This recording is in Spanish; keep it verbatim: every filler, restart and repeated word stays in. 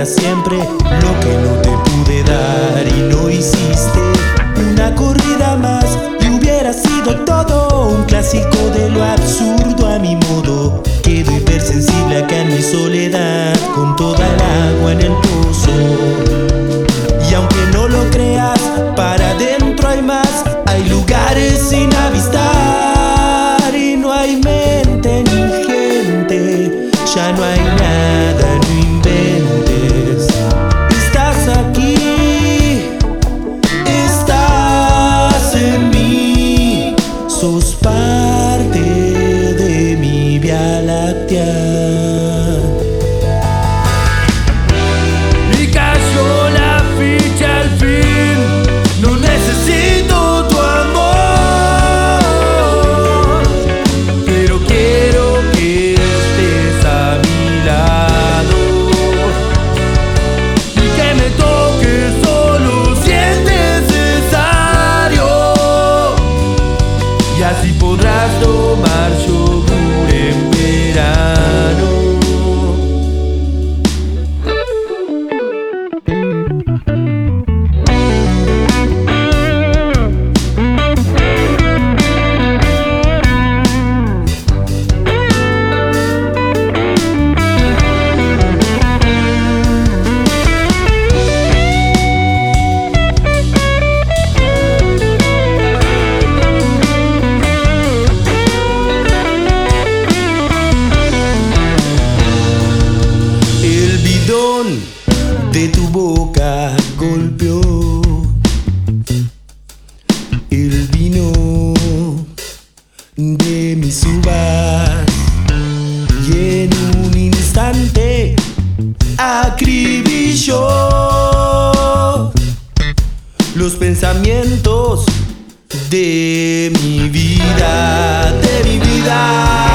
siempre lo que no te pude dar y no hiciste. Una corrida más y hubiera sido todo un clásico de lo absurdo a mi modo. Quedo hipersensible acá en mi soledad, con toda el agua en el pozo. Y aunque no lo creas, para adentro hay más, hay lugares sin avistar y no hay mente ni gente, ya no hay nada, no inventes. Estás aquí, estás en mí, sos parte de mi Vía Láctea. Así podrás tomar yogur en verano. De tu boca golpeó el vino de mis uvas y en un instante acribilló los pensamientos de mi vida, de mi vida.